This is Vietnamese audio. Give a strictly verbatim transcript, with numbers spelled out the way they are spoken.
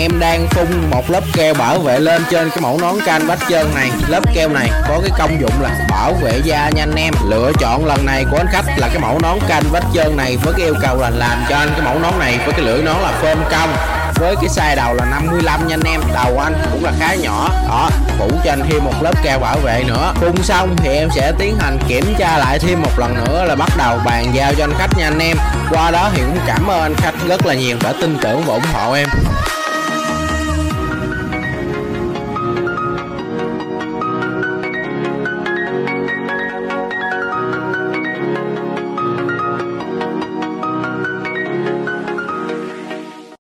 em đang phun một lớp keo bảo vệ lên trên cái mẫu nón canvas trơn này. Lớp keo này có cái công dụng là bảo vệ da nha anh em. Lựa chọn lần này của anh khách là cái mẫu nón canvas trơn này với cái yêu cầu là làm cho anh cái mẫu nón này với cái lưỡi nón là phơm cong, với cái size đầu là năm mươi lăm nha anh em. Đầu anh cũng là khá nhỏ đó, phủ cho anh thêm một lớp keo bảo vệ nữa. Phun xong thì em sẽ tiến hành kiểm tra lại thêm một lần nữa là bắt đầu bàn giao cho anh khách nha anh em. Qua đó thì cũng cảm ơn anh khách rất là nhiều đã tin tưởng và ủng hộ em.